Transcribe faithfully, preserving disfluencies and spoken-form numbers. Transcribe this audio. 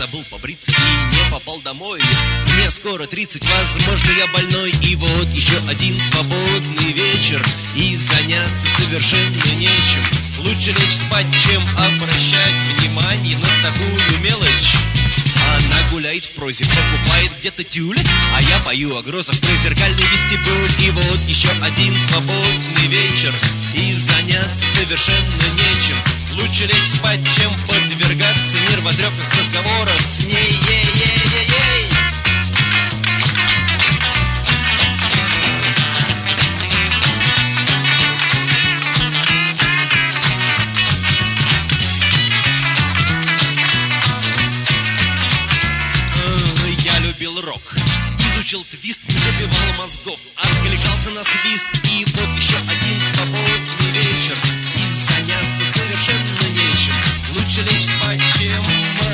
забыл побриться и не попал домой. Мне скоро тридцать, возможно, я больной. И вот еще один свободный вечер, и заняться совершенно нечем. Лучше лечь спать, чем обращать внимание на такую мелочь. Она гуляет в прозе, покупает где-то тюль, а я пою о грозах про зеркальный вестибюль. И вот еще один свободный вечер, и заняться совершенно нечем. Лучше лечь спать, чем подвергаться нервотрепных разговоров с ней. Ей-ей-ей-ей-ей. Я любил рок, изучил твист, не забивал мозгов, откликался на свист. И вот еще один свободный вечер, и заняться совершенно нечем. Лучше лечь спать, чем